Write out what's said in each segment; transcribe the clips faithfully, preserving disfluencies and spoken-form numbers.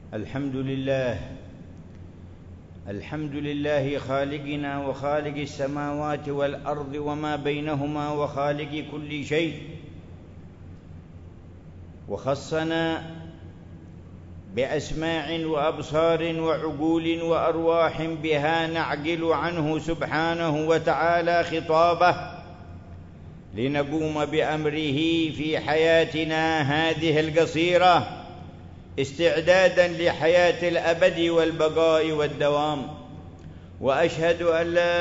الحمد لله الحمد لله خالقنا وخالق السماوات والأرض وما بينهما وخالق كل شيء، وخصنا بأسماع وأبصار وعقول وأرواح بها نعقل عنه سبحانه وتعالى خطابه لنقوم بأمره في حياتنا هذه القصيرة استعدادا لحياة الأبد والبقاء والدوام. وأشهد أن لا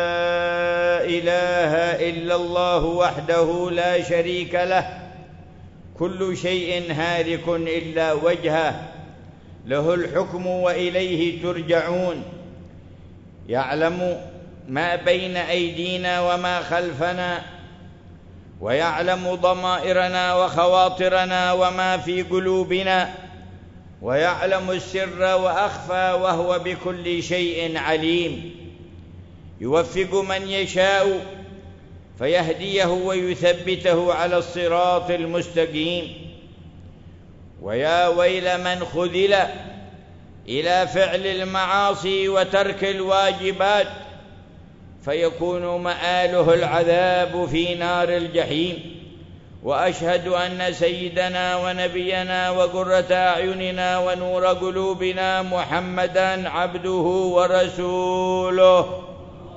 إله إلا الله وحده لا شريك له، كل شيء هالك إلا وجهه، له الحكم وإليه ترجعون، يعلم ما بين أيدينا وما خلفنا، ويعلم ضمائرنا وخواطرنا وما في قلوبنا، ويعلم السر وأخفى، وهو بكل شيء عليم. يوفق من يشاء فيهديه ويثبته على الصراط المستقيم. ويا ويل من خذل إلى فعل المعاصي وترك الواجبات فيكون مآله العذاب في نار الجحيم. وأشهد أن سيدنا ونبينا وقرة أعيننا ونور قلوبنا محمدًا عبده ورسوله،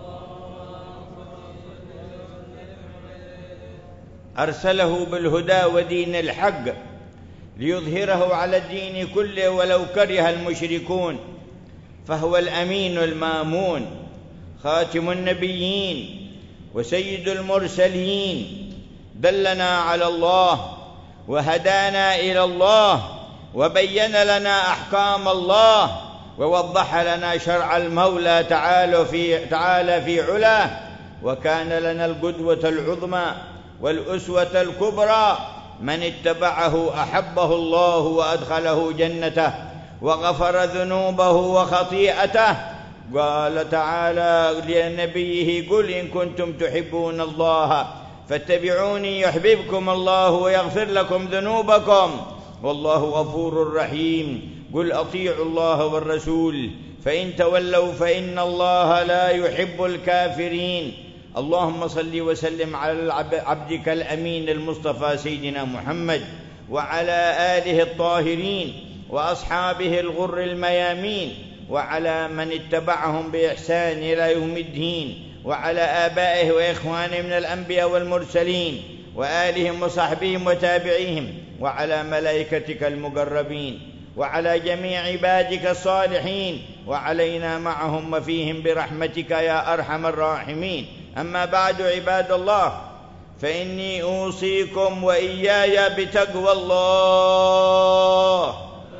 أرسله بالهدى ودين الحق ليظهره على الدين كله ولو كره المشركون، فهو الأمين المامون، خاتم النبيين وسيد المرسلين، دلنا على الله وهدانا إلى الله وبين لنا أحكام الله ووضح لنا شرع المولى تعالى في, تعالى في علاه، وكان لنا القدوة العظمى والأسوة الكبرى. من اتبعه أحبه الله وأدخله جنته وغفر ذنوبه وخطيئته. قال تعالى لنبيه: قل إن كنتم تحبون الله فاتبعوني يحببكم الله ويغفر لكم ذنوبكم والله غفور رحيم. قل أطيعوا الله والرسول فإن تولوا فإن الله لا يحب الكافرين. اللهم صل وسلم على عبدك الأمين المصطفى سيدنا محمد وعلى آله الطاهرين وأصحابه الغر الميامين، وعلى من اتبعهم بإحسان إلى يوم الدين، وعلى آبائه وإخوانه من الأنبياء والمرسلين وآلهم وصحبهم وتابعيهم، وعلى ملائكتك المقربين، وعلى جميع عبادك الصالحين، وعلينا معهم وفيهم برحمتك يا أرحم الراحمين. أما بعد، عباد الله، فإني أوصيكم وإياي بتقوى الله،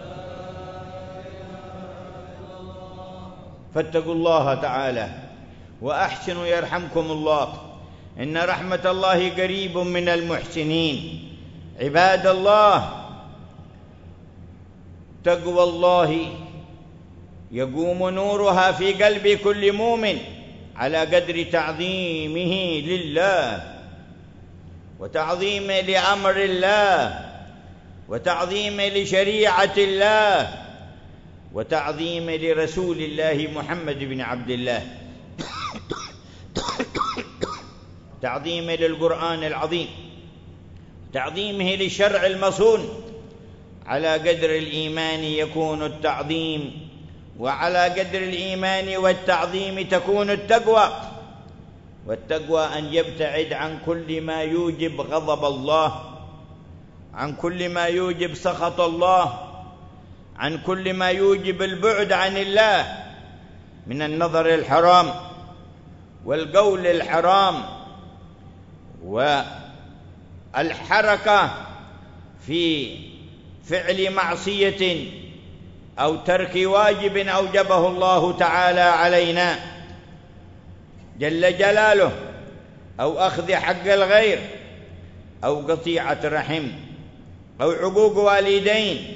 فاتقوا الله تعالى وأحسنوا يرحمكم الله، إن رحمة الله قريب من المحسنين. عباد الله، تقوى الله يقوم نورها في قلب كل مؤمن على قدر تعظيمه لله وتعظيمه لأمر الله وتعظيمه لشريعة الله وتعظيمه لرسول الله محمد بن عبد الله، تعظيمه للقرآن العظيم، تعظيمه للشرع المصون. على قدر الإيمان يكون التعظيم، وعلى قدر الإيمان والتعظيم تكون التقوى. والتقوى أن يبتعد عن كل ما يوجب غضب الله، عن كل ما يوجب سخط الله، عن كل ما يوجب البعد عن الله من النظر الحرام والقول الحرام والحركة في فعل معصية أو ترك واجب أوجبه الله تعالى علينا جل جلاله، أو أخذ حق الغير، أو قطيعة رحم، أو عقوق والدين،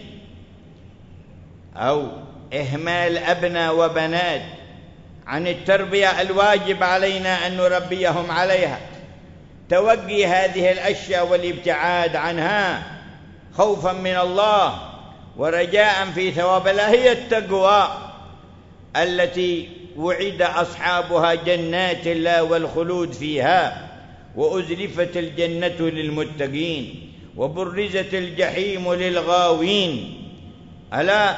أو إهمال أبناء وبنات عن التربية الواجب علينا أن نربيهم عليها. توقي هذه الأشياء والابتعاد عنها خوفا من الله ورجاء في ثواب الله هي التقوى التي وعد أصحابها جنات الله والخلود فيها، وأزلفت الجنة للمتقين وبرزت الجحيم للغاوين. ألا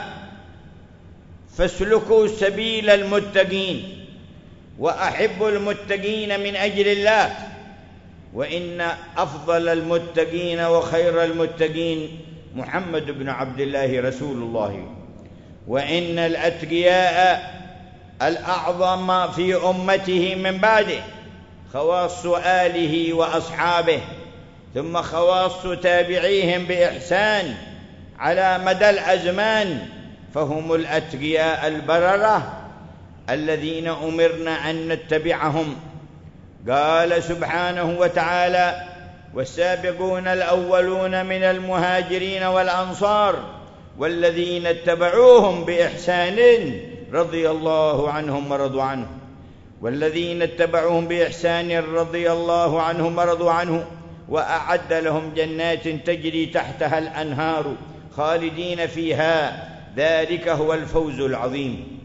فاسلكوا سبيل المتقين وأحبوا المتقين من أجل الله، وإن أفضل المتقين وخير المتقين محمد بن عبد الله رسول الله، وإن الأتقياء الأعظم في أمته من بعده خواص آله وأصحابه، ثم خواص تابعيهم بإحسان على مدى الأزمان، فهم الأتقياء البررة الذين أمرنا أن نتبعهم. قال سبحانه وتعالى: والسابقون الأولون من المهاجرين والأنصار والذين اتبعوهم بإحسان رضي الله عنهم ورضوا عنه والذين اتبعوهم بإحسان رضي الله عنهم ورضوا عنه وأعد لهم جنات تجري تحتها الأنهار خالدين فيها، ذلك هو الفوز العظيم.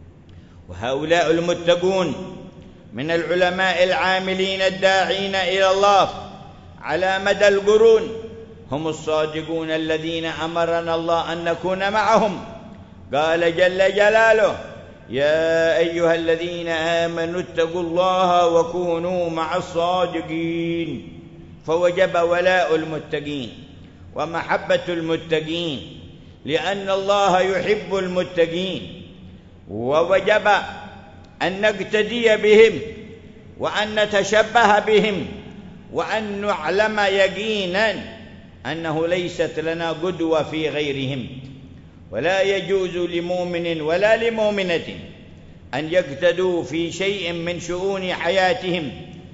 وهؤلاء المتقون من العلماء العاملين الداعين إلى الله على مدى القرون هم الصادقون الذين أمرنا الله أن نكون معهم. قال جل جلاله: يا أيها الذين آمنوا اتقوا الله وكونوا مع الصادقين. فوجب ولاء المتقين ومحبة المتقين، لأن الله يحب المتقين، ووجب أن نقتدي بهم وأن نتشبه بهم، وأن نعلم يقينا أنه ليست لنا قدوة في غيرهم. ولا يجوز لمؤمن ولا لمؤمنة أن يقتدوا في شيء من شؤون حياتهم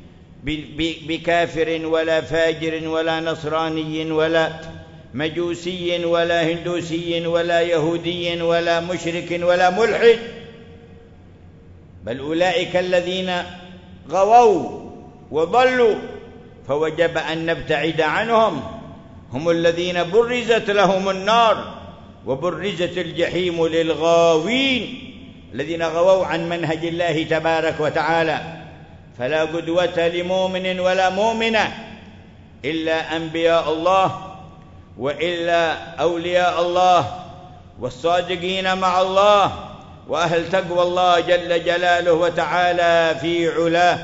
بكافر ولا فاجر ولا نصراني ولا مجوسي ولا هندوسي ولا يهودي ولا مشرك ولا ملحد، بل أولئك الذين غووا وضلوا فوجب أن نبتعد عنهم. هم الذين برزت لهم النار وبرزت الجحيم للغاوين الذين غووا عن منهج الله تبارك وتعالى. فلا قدوة لمؤمن ولا مؤمنة إلا أنبياء الله، وإلا أولياء الله والصادقين مع الله وأهل تقوى الله جل جلاله وتعالى في علاه.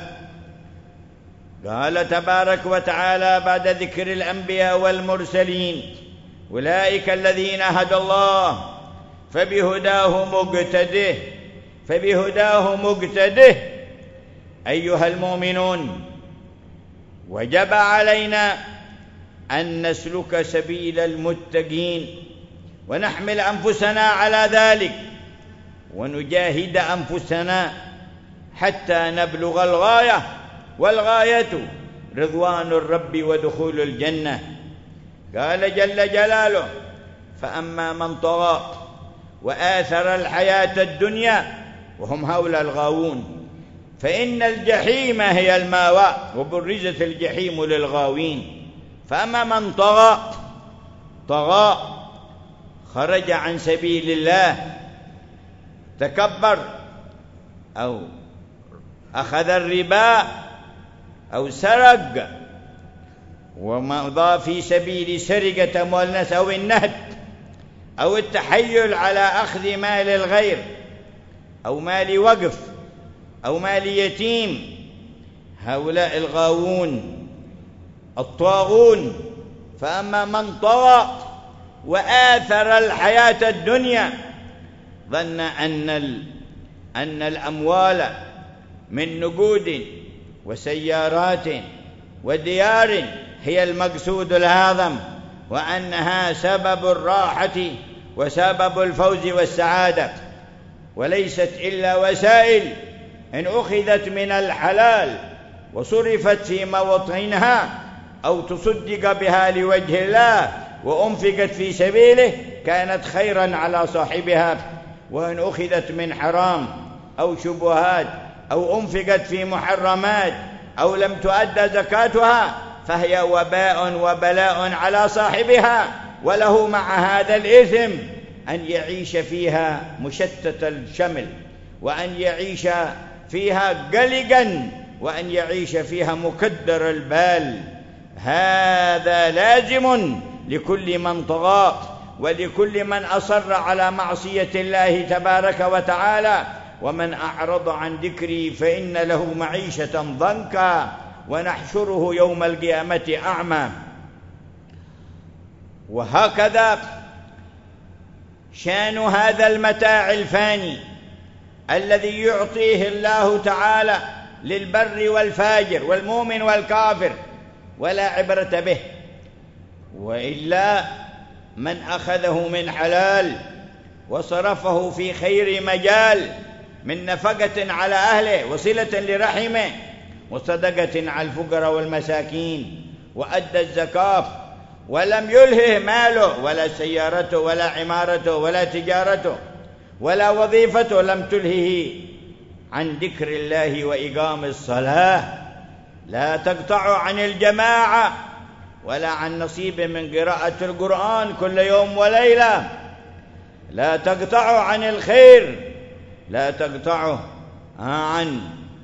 قال تبارك وتعالى بعد ذكر الأنبياء والمرسلين: أولئك الذين هدى الله فبهداه مقتده فبهداه مقتده. أيها المؤمنون، وجب علينا أن نسلك سبيل المتقين ونحمل أنفسنا على ذلك ونجاهد أنفسنا حتى نبلغ الغاية، والغاية رضوان الرب ودخول الجنة. قال جل جلاله: فأما من طغى وآثر الحياة الدنيا، وهم هؤلاء الغاوون، فإن الجحيم هي المأوى، وبرزت الجحيم للغاوين. فأما من طغى طغى خرج عن سبيل الله، تكبر أو أخذ الربا أو سرق ومضى في سبيل سرقة أموال الناس أو النهب أو التحيل على أخذ مال الغير أو مال وقف أو مال يتيم. هؤلاء الغاوون الطاغون. فأما من طغى وآثر الحياة الدنيا، ظن أن أن الأموال من نقود وسيارات وديار هي المقصود الأعظم، وأنها سبب الراحة وسبب الفوز والسعادة، وليست إلا وسائل إن أخذت من الحلال وصرفت في مواطنها أو تصدق بها لوجه الله وأنفقت في سبيله كانت خيرا على صاحبها، وإن أخذت من حرام أو شبهات أو أنفقت في محرمات أو لم تؤدى زكاتها فهي وباء وبلاء على صاحبها، وله مع هذا الإثم أن يعيش فيها مشتت الشمل، وأن يعيش فيها قلقا، وأن يعيش فيها مكدر البال. هذا لازم لكل من طغى ولكل من أصر على معصية الله تبارك وتعالى. ومن أعرض عن ذكري فإن له معيشة ضنكا ونحشره يوم القيامة أعمى. وهكذا شان هذا المتاع الفاني الذي يعطيه الله تعالى للبر والفاجر والمؤمن والكافر ولا عبرة به. وإلا من أخذه من حلال وصرفه في خير مجال من نفقة على أهله وصلة لرحمه وصدقة على الفقراء والمساكين وأدى الزكاة، ولم يلهه ماله ولا سيارته ولا عمارته ولا تجارته ولا وظيفته، لم تلهه عن ذكر الله وإقام الصلاة، لا تقطع عن الجماعة ولا عن نصيب من قراءة القرآن كل يوم وليلة، لا تقطع عن الخير، لا تقطعه عن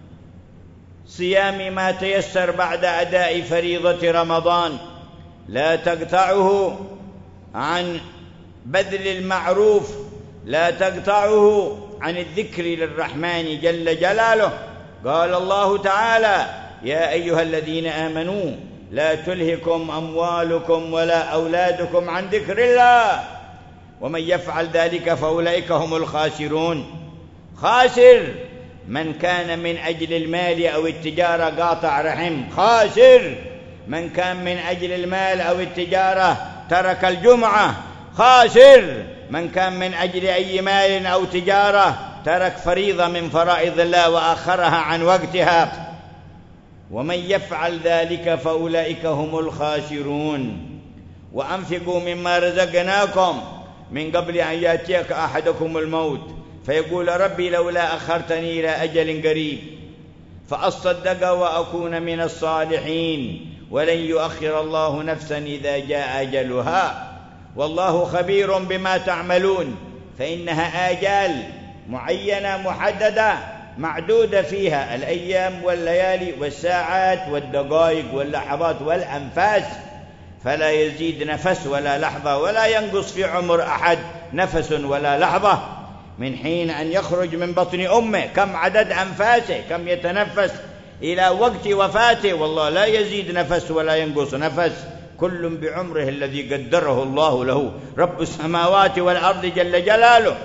صيام ما تيسر بعد أداء فريضة رمضان، لا تقطعه عن بذل المعروف، لا تقطعه عن الذكر للرحمن جل جلاله. قال الله تعالى: يا أيها الذين آمنوا لا تلهكم أموالكم ولا أولادكم عن ذكر الله ومن يفعل ذلك فأولئك هم الخاسرون. خاسر من كان من أجل المال أو التجارة قاطع رحم، خاسر من كان من أجل المال أو التجارة ترك الجمعة، خاسر من كان من أجل أي مال أو تجارة ترك فريضة من فرائض الله وآخرها عن وقتها. ومن يفعل ذلك فأولئك هم الخاسرون. وأنفقوا مما رزقناكم من قبل أن يأتيك أحدكم الموت فيقول ربي لولا أخرتني إلى أجل قريب فأصدق وأكون من الصالحين ولن يؤخر الله نفسا إذا جاء أجلها والله خبير بما تعملون. فإنها آجال معينة محددة معدودة فيها الأيام والليالي والساعات والدقائق واللحظات والأنفاس، فلا يزيد نفس ولا لحظة ولا ينقص في عمر أحد نفس ولا لحظة من حين أن يخرج من بطن أمه. كم عدد أنفاسه، كم يتنفس إلى وقت وفاته، والله لا يزيد نفس ولا ينقص نفس، كل بعمره الذي قدره الله له رب السماوات والأرض جل جلاله.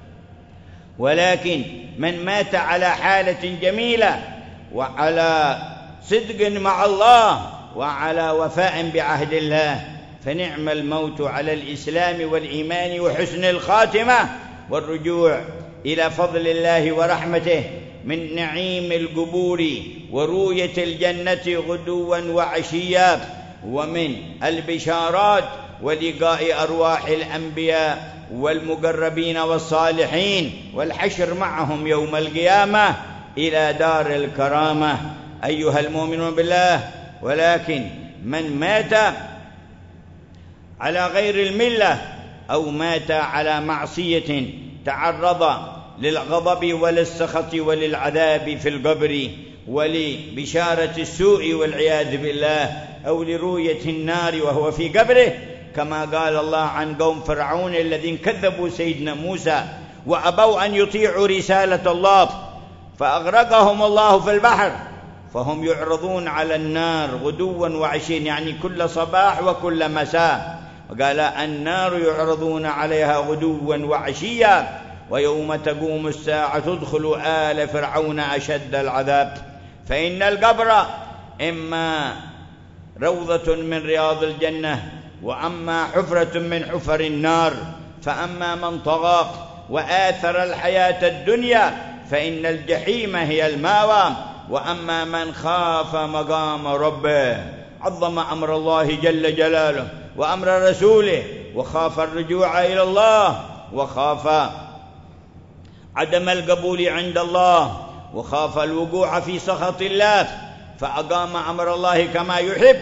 ولكن من مات على حالة جميلة وعلى صدق مع الله وعلى وفاء بعهد الله فنعم الموت على الإسلام والإيمان وحسن الخاتمة والرجوع إلى فضل الله ورحمته من نعيم القبور ورؤية الجنة غدوا وعشيا، ومن البشارات ولقاء أرواح الأنبياء والمقربين والصالحين والحشر معهم يوم القيامة إلى دار الكرامة. أيها المؤمنون بالله، ولكن من مات على غير الملة أو مات على معصية تعرض للغضب وللسخط وللعذاب في القبر ولبشارة السوء والعياذ بالله أو لرؤية النار وهو في قبره، كما قال الله عن قوم فرعون الذين كذبوا سيدنا موسى وأبوا أن يطيعوا رسالة الله فأغرقهم الله في البحر، فهم يعرضون على النار غدوا وعشيا، يعني كل صباح وكل مساء. وقال النار يعرضون عليها غدوا وعشيا ويوم تقوم الساعة تدخل آل فرعون أشد العذاب. فإن القبر إما روضة من رياض الجنة وأما حفرة من حفر النار. فأما من طغى وآثر الحياة الدنيا فإن الجحيم هي المأوى، وأما من خاف مقام ربه عظم أمر الله جل جلاله وأمر رسوله وخاف الرجوع إلى الله وخاف عدم القبول عند الله وخاف الوقوع في سخط الله فأقام أمر الله كما يحب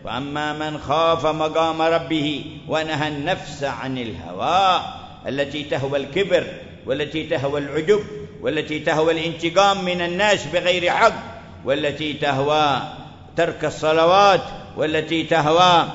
وأما من خاف مقام ربه ونهى النفس عن الهوى التي تهوى الكبر والتي تهوى العجب والتي تهوى الانتقام من الناس بغير حق والتي تهوى ترك الصلوات والتي تهوى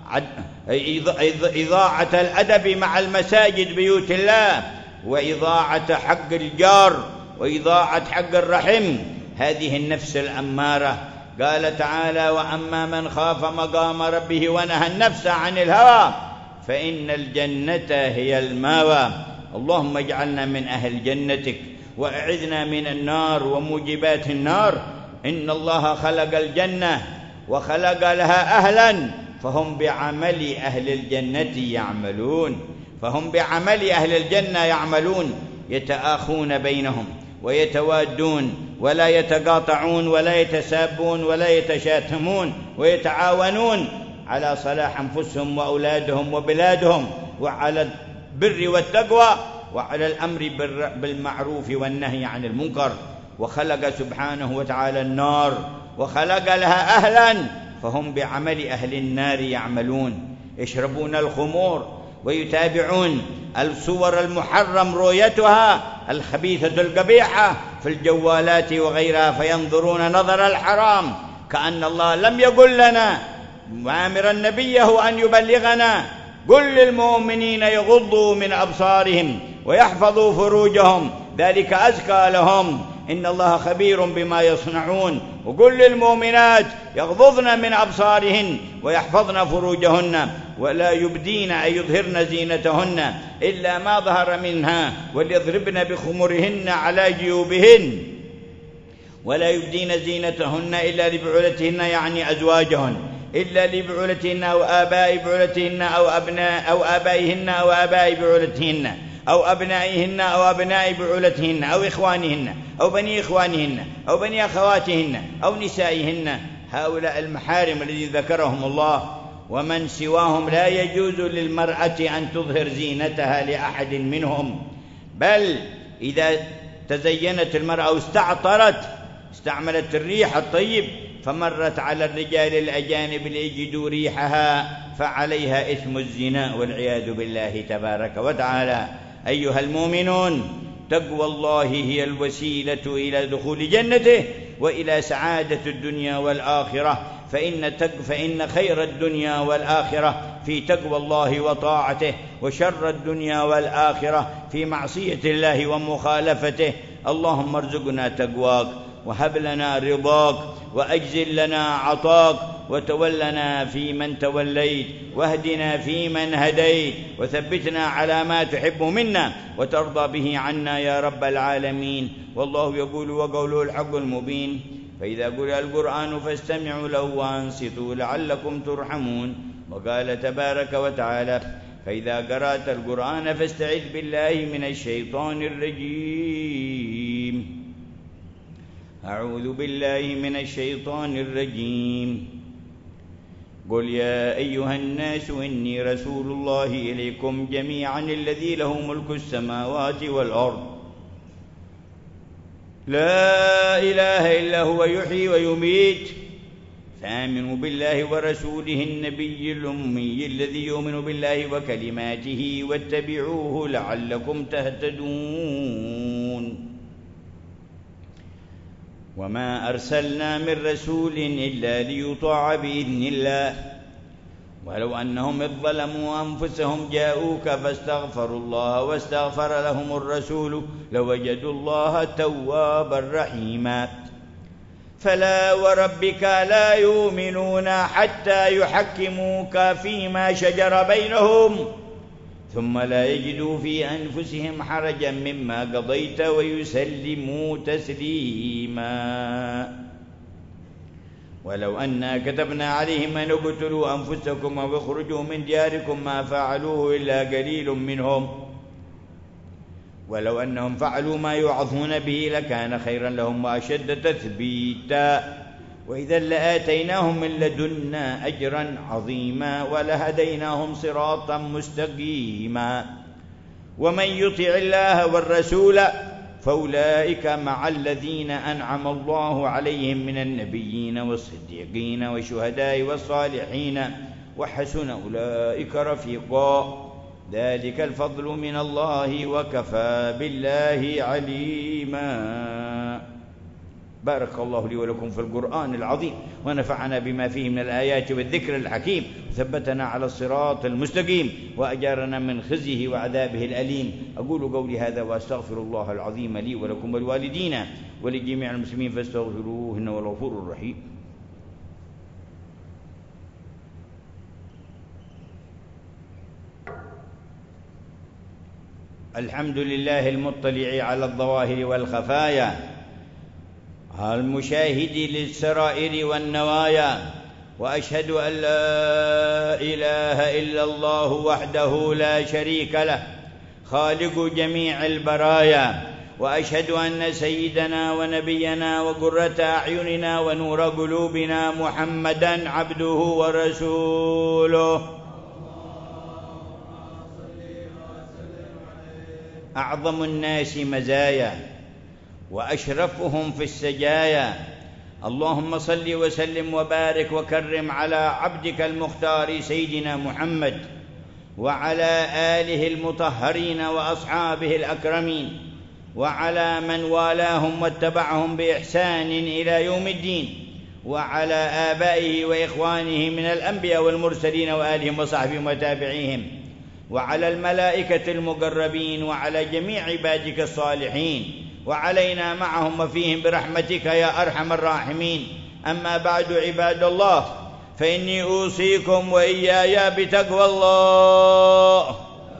إضاعة الأدب مع المساجد بيوت الله وإضاعة حق الجار وإضاعة حق الرحم، هذه النفس الأمارة. قال تعالى: وأما من خاف مقام ربه ونهى النفس عن الهوى فإن الجنة هي المأوى. اللهم اجعلنا من أهل جنتك وأعذنا من النار وموجبات النار. إن الله خلق الجنة وخلق لها أهلا فهم بعمل أهل الجنة يعملون فهم بعمل أهل الجنة يعملون يتآخون بينهم ويتوادون ولا يتقاطعون ولا يتسابون ولا يتشاتمون ويتعاونون على صلاح أنفسهم وأولادهم وبلادهم وعلى البر والتقوى وعلى الأمر بالمعروف والنهي عن المنكر. وخلق سبحانه وتعالى النار وخلق لها أهلا فهم بعمل أهل النار يعملون، يشربون الخمور ويتابعون الصور المحرم رؤيتها الخبيثة القبيحة في الجوالات وغيرها فينظرون نظر الحرام كأن الله لم يقل لنا وآمرا نبيه أن يبلغنا: قل للمؤمنين يغضوا من أبصارهم ويحفظوا فروجهم ذلك أزكى لهم إن الله خبير بما يصنعون. وقل للمؤمنات يغضضن من أبصارهن ويحفظن فروجهن ولا يبدين أي يظهرن زينتهن إلا ما ظهر منها وليضربن بخمرهن على جيوبهن ولا يبدين زينتهن إلا لبعولتهن يعني أزواجهن إلا لبعولتهن أو آباء بعولتهن أو أبناء أو آبائهن أو آباء بعولتهن أو أبنائهن أو أبناء بعولتهن أو إخوانهن أو بني إخوانهن أو بني أخواتهن أو نسائهن، هؤلاء المحارم الذي ذكرهم الله. ومن سواهم لا يجوز للمرأة أن تظهر زينتها لأحد منهم، بل إذا تزينت المرأة أو استعطرت استعملت الريح الطيب فمرت على الرجال الأجانب ليجدوا ريحها فعليها إثم الزنا والعياذ بالله تبارك وتعالى. أيها المؤمنون، تقوى الله هي الوسيلة إلى دخول جنته وإلى سعادة الدنيا والآخرة، فإن, تق... فإن خير الدنيا والآخرة في تقوى الله وطاعته، وشر الدنيا والآخرة في معصية الله ومخالفته. اللهم ارزقنا تقواك وهب لنا رضاك وأجزل لنا عطاك وتولنا فيمن توليت واهدنا فيمن هديت وثبتنا على ما تحب منا وترضى به عنا يا رب العالمين. والله يقول وقوله الحق المبين: فإذا قرئ القرآن فاستمعوا له وأنصتوا لعلكم ترحمون. وقال تبارك وتعالى: فإذا قرأت القرآن فاستعذ بالله من الشيطان الرجيم. أعوذ بالله من الشيطان الرجيم. قل يا أيها الناس إني رسول الله إليكم جميعا الذي له ملك السماوات والأرض لا إله إلا هو يحيي ويميت فآمنوا بالله ورسوله النبي الأمي الذي يؤمن بالله وكلماته واتبعوه لعلكم تهتدون. وما أرسلنا من رسول إلا ليطاع بإذن الله ولو أنهم إذ ظلموا أنفسهم جاءوك فاستغفروا الله واستغفر لهم الرسول لوجدوا الله توابا رحيما. فلا وربك لا يؤمنون حتى يحكموك فيما شجر بينهم ثم لا يجدوا في أنفسهم حرجا مما قضيت ويسلموا تسليما. ولو أنا كتبنا عليهم أن اقتلوا أنفسكم أو اخرجوا من دياركم ما فعلوه إلا قليل منهم ولو أنهم فعلوا ما يوعظون به لكان خيرا لهم وأشد تثبيتا وإذا لآتيناهم من لدنا أجرا عظيما ولهديناهم صراطا مستقيما. ومن يطع الله والرسول فأولئك مع الذين أنعم الله عليهم من النبيين والصديقين والشهداء والصالحين وحسن أولئك رفيقا ذلك الفضل من الله وكفى بالله عليما. بارك الله لي ولكم في القرآن العظيم، ونفعنا بما فيه من الآيات والذكر الحكيم، وثبتنا على الصراط المستقيم، وأجارنا من خزيه وعذابه الأليم. أقول قولي هذا وأستغفر الله العظيم لي ولكم ولوالدينا ولجميع المسلمين فاستغفروه إنه هو الغفور الرحيم. الحمد لله المطلع على الظواهر والخفايا، المشاهد للسرائر والنوايا، وأشهد أن لا إله إلا الله وحده لا شريك له خالق جميع البرايا، وأشهد أن سيدنا ونبينا وقرة أعيننا ونور قلوبنا محمدًا عبده ورسوله، أعظم الناس مزايا وأشرفهم في السجايا. اللهم صل وسلم وبارك وكرم على عبدك المختار سيدنا محمد وعلى آله المطهرين وأصحابه الأكرمين وعلى من والاهم واتبعهم بإحسان إلى يوم الدين، وعلى آبائه وإخوانه من الأنبياء والمرسلين وآلهم وصحبهم وتابعيهم، وعلى الملائكة المقربين، وعلى جميع عبادك الصالحين، وعلينا معهم وفيهم برحمتك يا أرحم الراحمين. أما بعد عباد الله، فإني أوصيكم وإياي بتقوى الله.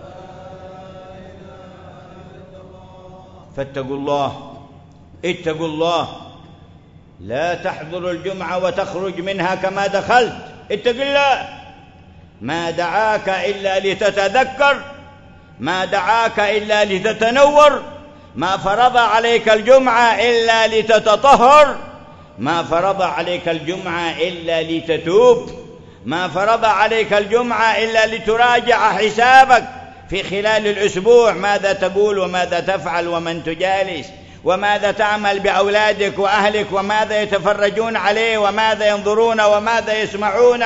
فاتقوا الله، اتقوا الله، لا تحضر الجمعة وتخرج منها كما دخلت. اتق الله، ما دعاك إلا لتتذكر، ما دعاك إلا لتتنور، ما فرض عليك الجمعة إلا لتتطهر، ما فرض عليك الجمعة إلا لتتوب، ما فرض عليك الجمعة إلا لتراجع حسابك في خلال الأسبوع، ماذا تقول وماذا تفعل ومن تجالس وماذا تعمل بأولادك وأهلك وماذا يتفرجون عليه وماذا ينظرون وماذا يسمعون.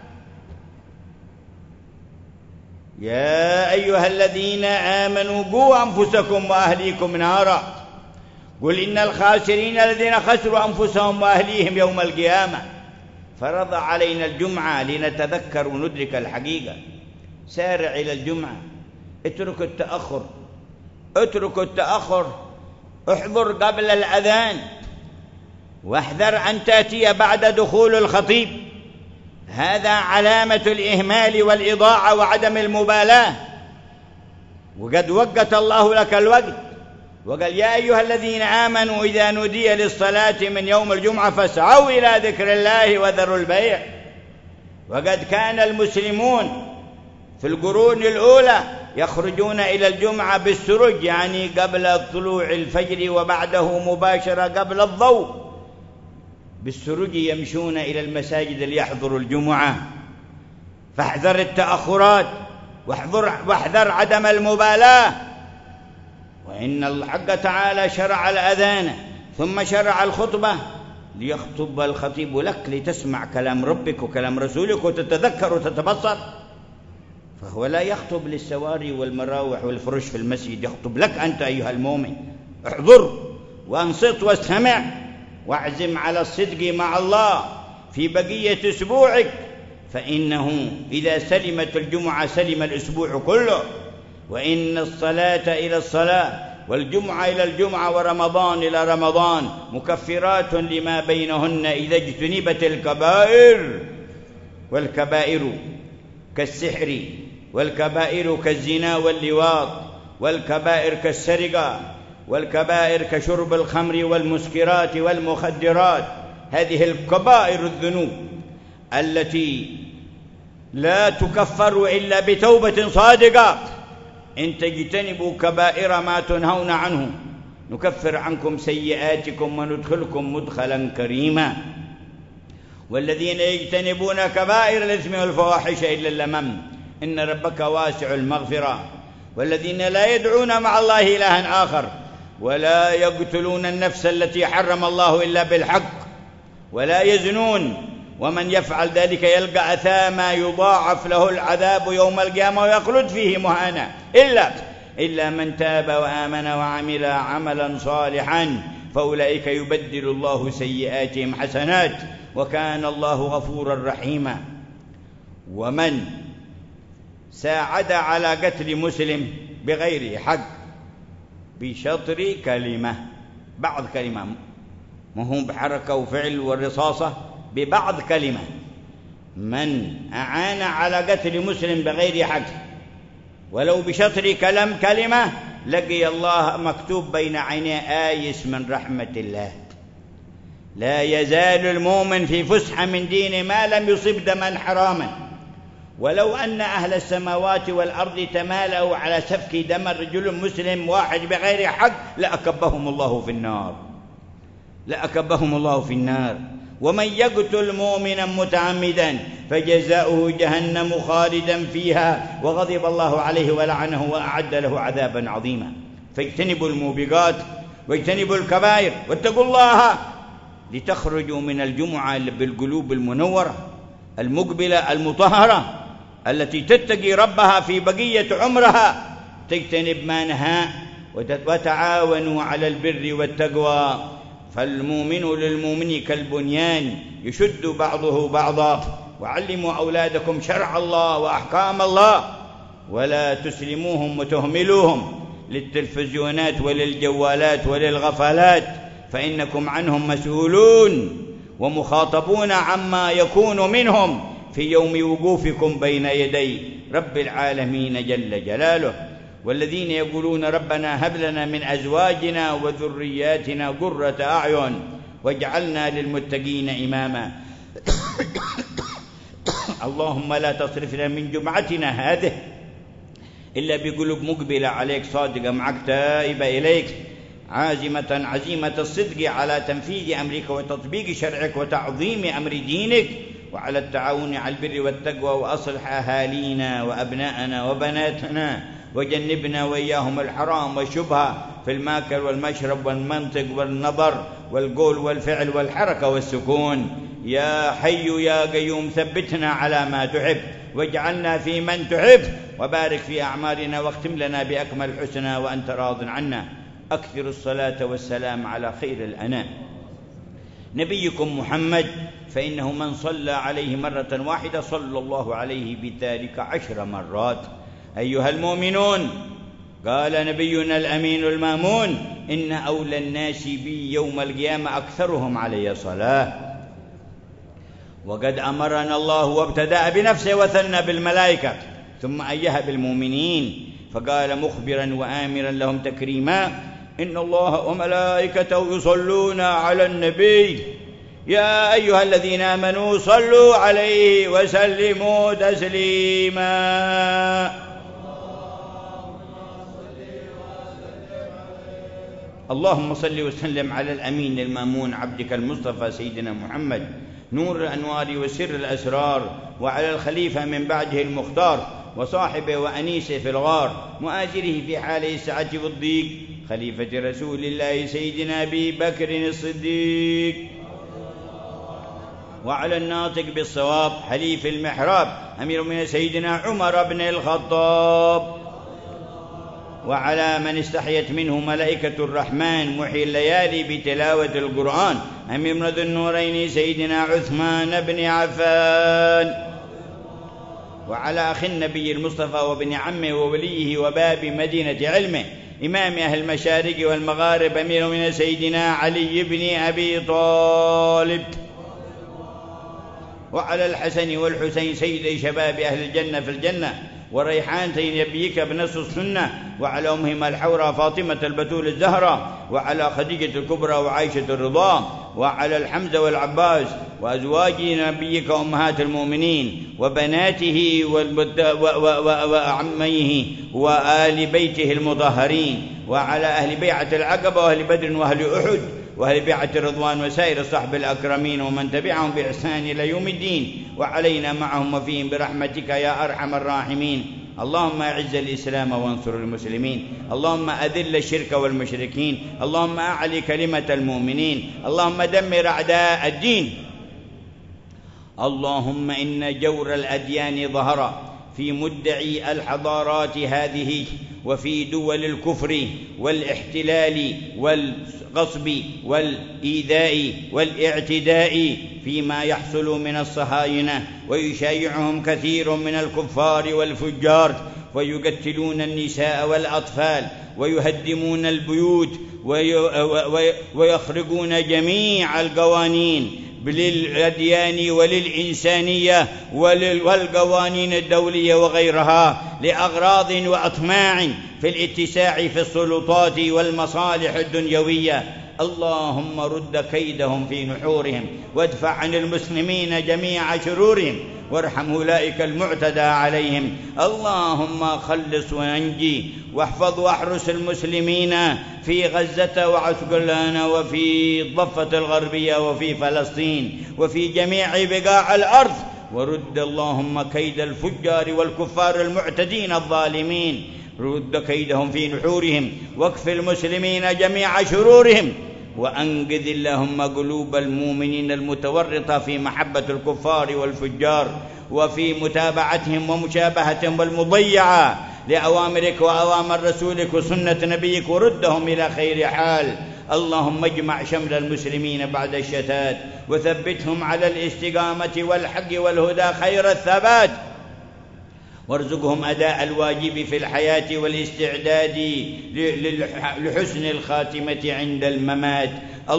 يا أيها الذين آمنوا قوا أنفسكم وأهليكم نارا، قل إن الخاسرين الذين خسروا أنفسهم وأهليهم يوم القيامة. فرض علينا الجمعة لنتذكر وندرك الحقيقة. سارع إلى الجمعة، اترك التأخر، اترك التأخر، احضر قبل الأذان، واحذر أن تأتي بعد دخول الخطيب، هذا علامة الإهمال والإضاعة وعدم المبالاة. وقد وقت الله لك الوقت وقال يا أيها الذين آمنوا إذا نودي للصلاة من يوم الجمعة فاسعوا إلى ذكر الله وذروا البيع. وقد كان المسلمون في القرون الأولى يخرجون إلى الجمعة بالسرج، يعني قبل طلوع الفجر وبعده مباشرة قبل الضوء، بالسرج يمشون إلى المساجد ليحضروا الجمعة. فاحذر التأخرات واحذر, واحذر عدم المبالاة. وإن الحق تعالى شرع الأذان ثم شرع الخطبة ليخطب الخطيب لك لتسمع كلام ربك وكلام رسولك وتتذكر وتتبصر، فهو لا يخطب للسواري والمراوح والفرش في المسجد، يخطب لك أنت أيها المؤمن. احضر وانصت واستمع واعزم على الصدق مع الله في بقية أسبوعك، فإنه إذا سلمت الجمعة سلم الأسبوع كله. وإن الصلاة إلى الصلاة والجمعة إلى الجمعة ورمضان إلى رمضان مكفرات لما بينهن إذا اجتنبت الكبائر. والكبائر كالسحر، والكبائر كالزنا واللواط، والكبائر كالسرقة، والكبائر كشرب الخمر والمسكرات والمخدرات. هذه الكبائر الذنوب التي لا تكفر إلا بتوبة صادقة. إن تجتنبوا كبائر ما تنهون عنه نكفر عنكم سيئاتكم وندخلكم مدخلا كريما. والذين يجتنبون كبائر الإثم والفواحش إلا اللمم إن ربك واسع المغفرة. والذين لا يدعون مع الله إلها آخر ولا يقتلون النفس التي حرم الله إلا بالحق ولا يزنون ومن يفعل ذلك يلقى أثاما يضاعف له العذاب يوم القيامة ويخلد فيه مهانا إلا إلا من تاب وآمن وعمل عملا صالحا فأولئك يبدل الله سيئاتهم حسنات وكان الله غفورا رحيما. ومن ساعد على قتل مسلم بغير حق بشطر كلمة، بعض كلمة، ما هو بحركة وفعل والرصاصة، ببعض كلمة، من أعان على قتل مسلم بغير حق ولو بشطر كلام كلمة لقي الله مكتوب بين عينيه آيس من رحمة الله. لا يزال المؤمن في فسحة من دينه ما لم يصب دما حراما، ولو أن أهل السماوات والأرض تمالأوا على سفك دم رجل مسلم واحد بغير حق لأكبهم الله في النار، لأكبهم الله في النار. ومن يقتل مؤمنا متعمدا فجزاؤه جهنم خالدا فيها وغضب الله عليه ولعنه وأعد له عذابا عظيما. فاجتنبوا الموبقات واجتنبوا الكبائر واتقوا الله لتخرجوا من الجمعة بالقلوب المنورة المقبلة المطهرة التي تتقي ربها في بقية عمرها، تجتنب ما نهى وتعاونوا على البر والتقوى. فالمؤمن للمؤمن كالبنيان يشد بعضه بعضا. وعلموا أولادكم شرع الله وأحكام الله ولا تسلموهم وتهملوهم للتلفزيونات وللجوالات وللغفلات فإنكم عنهم مسؤولون ومخاطبون عما يكون منهم في يوم وقوفكم بين يدي رب العالمين جل جلاله. والذين يقولون ربنا هب لنا من أزواجنا وذرياتنا قرة أعين واجعلنا للمتقين إماما. اللهم لا تصرفنا من جمعتنا هذه إلا بقلوب مقبلة عليك صادقة معك تائبة إليك عازمة عزيمة الصدق على تنفيذ أمرك وتطبيق شرعك وتعظيم أمر دينك وعلى التعاون على البر والتقوى وأصلح أهالينا وأبناءنا وبناتنا وجنبنا وإياهم الحرام والشبهة في الماكل والمشرب والمنطق والنظر والقول والفعل والحركة والسكون. يا حي يا قيوم ثبتنا على ما تحب واجعلنا في من تحب وبارك في أعمالنا واختم لنا بأكمل الحسنى وأنت راض عنا. أكثر الصلاة والسلام على خير الأنام نبيكم محمد فإنه من صلى عليه مرة واحدة صلى الله عليه بذلك عشر مرات. أيها المؤمنون، قال نبينا الأمين المامون إن أولى الناس بي يوم القيامة أكثرهم علي صلاة. وقد أمرنا الله وابتدأ بنفسه وثنى بالملائكة ثم أيها بالمؤمنين فقال مخبرا وآمرا لهم تكريما إن الله وملائكته يصلون على النبي يا أيها الذين آمنوا صلوا عليه وسلموا تسليما. اللهم صل وسلم على الأمين المامون عبدك المصطفى سيدنا محمد نور الأنوار وسر الأسرار وعلى الخليفة من بعده المختار وصاحبه وأنيسه في الغار مؤازره في حال السعة والضيق خليفة رسول الله سيدنا أبي بكر الصديق وعلى الناطق بالصواب حليف المحراب أمير من سيدنا عمر بن الخطاب وعلى من استحيت منه ملائكة الرحمن محيي الليالي بتلاوة القرآن أمير من ذي النورين سيدنا عثمان بن عفان وعلى أخي النبي المصطفى وابن عمه ووليه وباب مدينة علمه إمام أهل المشارق والمغارب أمير من سيدنا علي بن أبي طالب وعلى الحسن والحسين سيدي شباب أهل الجنة في الجنة وريحانتي نبيك بنص السنة وعلى أمهما الحورى فاطمة البتول الزهرة وعلى خديجة الكبرى وعائشة الرضا وعلى الحمزة والعباس وأزواج نبيك أمهات المؤمنين وبناته وعميه وآل بيته المطهرين وعلى أهل بيعة العقبة وأهل بدر وأهل أحد وأهل بيعة الرضوان وسائر الصحب الأكرمين ومن تبعهم بإحسان إلى يوم الدين وعلينا معهم وفيهم برحمتك يا أرحم الراحمين. اللهم أعز الإسلام وانصر المسلمين، اللهم أذل الشرك والمشركين، اللهم أعل كلمة المؤمنين، اللهم دمر أعداء الدين. اللهم إن جور الأديان ظهر في مدعي الحضارات هذه وفي دول الكفر والاحتلال والغصب والإيذاء والاعتداء فيما يحصل من الصهاينة، ويشايعهم كثير من الكفار والفجار، ويقتلون النساء والأطفال ويهدمون البيوت ويخرقون جميع القوانين للأديان وللإنسانية والقوانين الدولية وغيرها لأغراض وأطماع في الاتساع في السلطات والمصالح الدنيوية. اللهم رد كيدهم في نحورهم، وادفع عن المسلمين جميع شرورهم، وارحم أولئك المعتدى عليهم. اللهم خلص وانجي واحفظ واحرس المسلمين في غزة وعسقلان وفي الضفة الغربية وفي فلسطين وفي جميع بقاع الأرض، ورد اللهم كيد الفجار والكفار المعتدين الظالمين، رد كيدهم في نحورهم، واكف المسلمين جميع شرورهم، وأنقذ اللهم قلوب المؤمنين المتورطة في محبة الكفار والفجار وفي متابعتهم ومشابهتهم والمضيعة لأوامرك وأوامر رسولك وسنة نبيك، وردهم إلى خير حال. اللهم اجمع شمل المسلمين بعد الشتات، وثبتهم على الاستقامة والحق والهدى خير الثبات، وارزقهم أداء الواجب في الحياة والاستعداد لحسن الخاتمة عند الممات.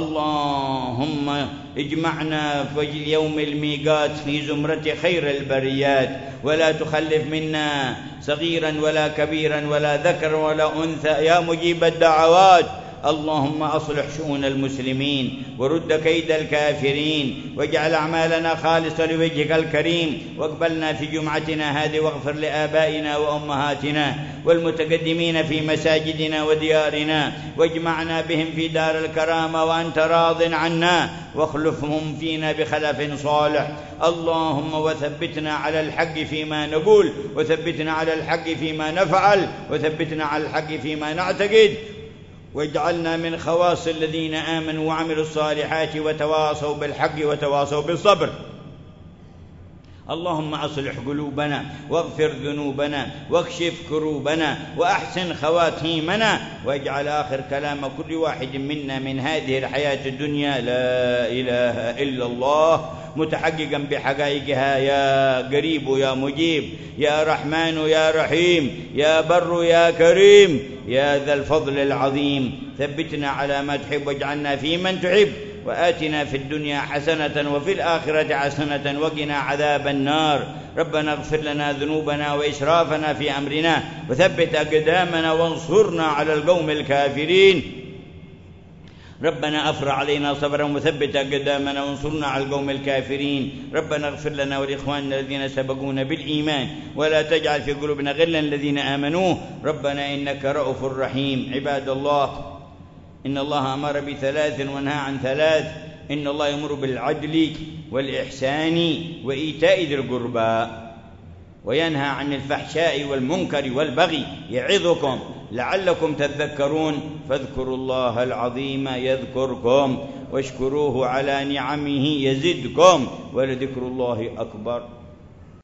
اللهم اجمعنا في يوم الميقات في زمرة خير البريات، ولا تخلف منا صغيرا ولا كبيرا ولا ذكر ولا أنثى يا مجيب الدعوات. اللهم أصلح شؤون المسلمين ورد كيد الكافرين، واجعل أعمالنا خالصة لوجهك الكريم، واقبلنا في جمعتنا هذه، واغفر لآبائنا وأمهاتنا والمتقدمين في مساجدنا وديارنا، واجمعنا بهم في دار الكرامة وأنت راض عنا، واخلفهم فينا بخلف صالح. اللهم وثبتنا على الحق فيما نقول، وثبتنا على الحق فيما نفعل، وثبتنا على الحق فيما نعتقد، واجعلنا من خواص الذين آمنوا وعملوا الصالحات وتواصوا بالحق وتواصوا بالصبر. اللهم أصلح قلوبنا واغفر ذنوبنا واكشف كروبنا وأحسن خواتيمنا، واجعل آخر كلام كل واحد منا من هذه الحياة الدنيا لا إله إلا الله، متحققا بحقائقها يا قريب يا مجيب يا رحمن يا رحيم يا بر يا كريم يا ذا الفضل العظيم. ثبتنا على ما تحب واجعلنا في من تحب، وآتنا في الدنيا حسنة وفي الآخرة حسنة وقنا عذاب النار. ربنا اغفر لنا ذنوبنا وإسرافنا في أمرنا، وثبت أقدامنا وانصرنا على القوم الكافرين. ربنا أفرغ علينا صبرا وثبت أقدامنا وانصرنا على القوم الكافرين. ربنا اغفر لنا ولإخواننا الذين سبقونا بالإيمان، ولا تجعل في قلوبنا غلا الذين آمنوا. ربنا إنك رؤوف رحيم. عباد الله، إن الله أمر بثلاث ونهى عن ثلاث. إن الله يأمر بالعدل والإحسان وإيتاء ذي القربى، وينهى عن الفحشاء والمنكر والبغي، يعظكم لعلكم تذكرون. فاذكروا الله العظيم يذكركم، واشكروه على نعمه يزدكم، ولذكر الله أكبر.